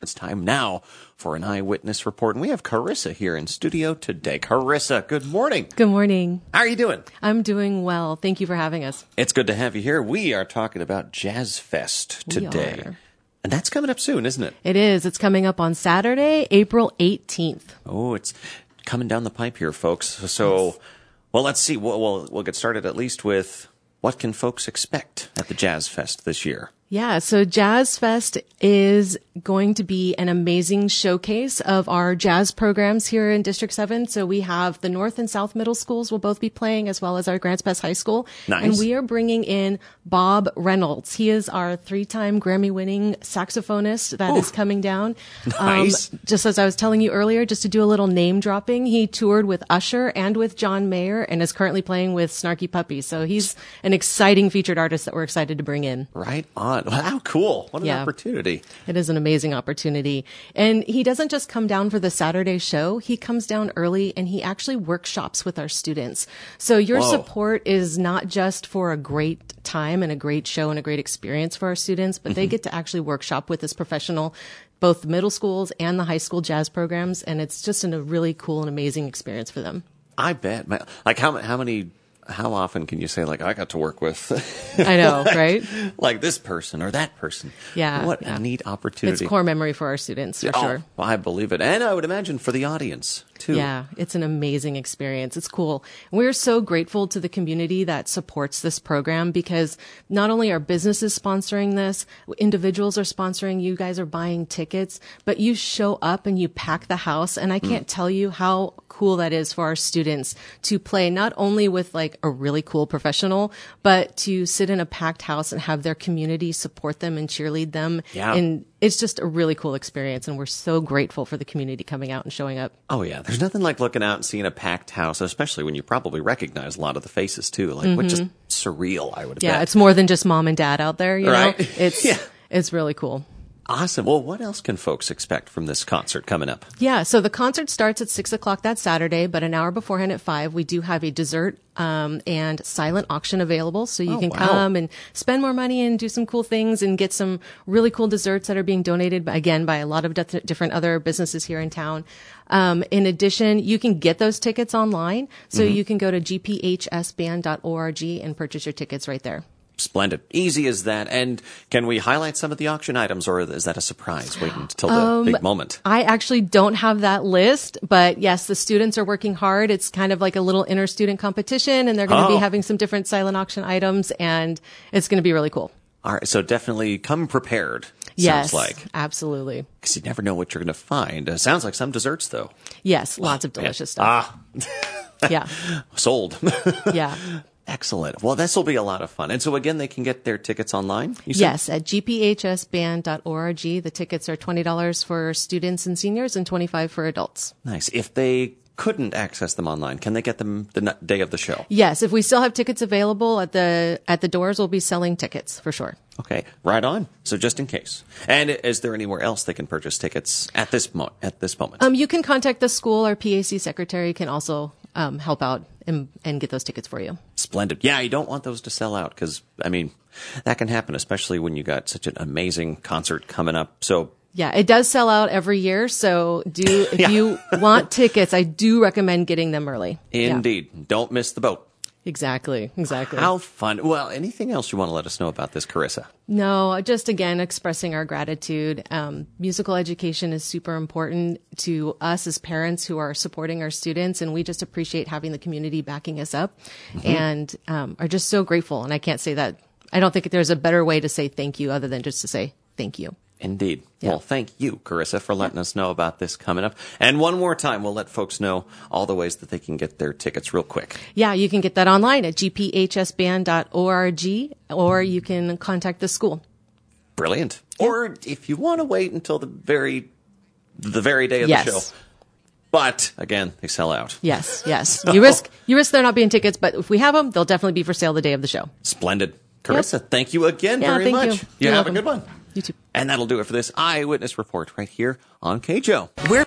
It's time now for an eyewitness report. And we have Carissa here in studio today. Carissa, good morning. Good morning. How are you doing? I'm doing well. Thank you for having us. It's good to have you here. We are talking about Jazz Fest today. We are. And that's coming up soon, isn't it? It is. It's coming up on Saturday, April 18th. Oh, it's coming down the pipe here, folks. So, yes. Well, let's see. We'll get started at least with what can folks expect at the Jazz Fest this year? Yeah, so Jazz Fest is going to be an amazing showcase of our jazz programs here in District 7. So we have the North and South Middle Schools will both be playing, as well as our Grants Pass High School. Nice. And we are bringing in Bob Reynolds. He is our 3-time Grammy-winning saxophonist that is coming down. Nice. Just as I was telling you earlier, just to do a little name dropping, he toured with Usher and with John Mayer and is currently playing with Snarky Puppy. So he's an exciting featured artist that we're excited to bring in. Right on. Wow, cool. What an opportunity. It is an amazing opportunity. And he doesn't just come down for the Saturday show. He comes down early and he actually workshops with our students. So your support is not just for a great time and a great show and a great experience for our students, but they get to actually workshop with this professional, both the middle schools and the high school jazz programs. And it's just a really cool and amazing experience for them. I bet. Like how often can you say, like, I got to work with, I know, right? Like this person or that person. Yeah. What a neat opportunity. It's core memory for our students, for sure. I believe it. And I would imagine for the audience, too. Yeah, it's an amazing experience. It's cool. We're so grateful to the community that supports this program because not only are businesses sponsoring this, individuals are sponsoring, you guys are buying tickets, but you show up and you pack the house. And I can't tell you how cool that is for our students to play not only with like a really cool professional, but to sit in a packed house and have their community support them and cheerlead them. Yeah. And it's just a really cool experience. And we're so grateful for the community coming out and showing up. Oh, yeah. There's nothing like looking out and seeing a packed house, especially when you probably recognize a lot of the faces, too. Like, what just surreal, I would bet. Yeah, it's more than just mom and dad out there, you know? It's really cool. Awesome. Well, what else can folks expect from this concert coming up? Yeah, so the concert starts at 6 o'clock that Saturday, but an hour beforehand at 5, we do have a dessert and silent auction available. So you can come and spend more money and do some cool things and get some really cool desserts that are being donated, again, by a lot of different other businesses here in town. In addition, you can get those tickets online. So you can go to gphsband.org and purchase your tickets right there. Splendid. Easy as that. And can we highlight some of the auction items, or is that a surprise waiting until the big moment? I actually don't have that list, but yes, the students are working hard. It's kind of like a little inter-student competition, and they're going to be having some different silent auction items, and it's going to be really cool. All right. So definitely come prepared. Yes, sounds like. Absolutely. Because you never know what you're going to find. Sounds like some desserts, though. Yes, lots of delicious stuff. Yeah. Sold. Yeah. Excellent. Well, this will be a lot of fun. And so, again, they can get their tickets online? Yes, at gphsband.org. The tickets are $20 for students and seniors and $25 for adults. Nice. If they couldn't access them online, can they get them the day of the show? Yes, if we still have tickets available at the doors, we'll be selling tickets for sure. Okay, right on. So just in case. And is there anywhere else they can purchase tickets at this moment? You can contact the school. Our PAC secretary can also help out and get those tickets for you. Splendid. Yeah, you don't want those to sell out because, I mean, that can happen, especially when you got such an amazing concert coming up. So yeah, it does sell out every year. So if you want tickets, I do recommend getting them early. Indeed. Yeah. Don't miss the boat. Exactly. How fun. Well, anything else you want to let us know about this, Carissa? No, just again, expressing our gratitude. Musical education is super important to us as parents who are supporting our students, and we just appreciate having the community backing us up and are just so grateful. And I can't say that. I don't think there's a better way to say thank you other than just to say thank you. Indeed. Yeah. Well, thank you, Carissa, for letting us know about this coming up. And one more time, we'll let folks know all the ways that they can get their tickets real quick. Yeah, you can get that online at gphsband.org, or you can contact the school. Brilliant. Yeah. Or if you want to wait until the very day of the show. But again, they sell out. Yes. So you risk there not being tickets, but if we have them, they'll definitely be for sale the day of the show. Splendid. Carissa, thank you again very much. You have a good one. You too. And that'll do it for this Eyewitness Report right here on KJO.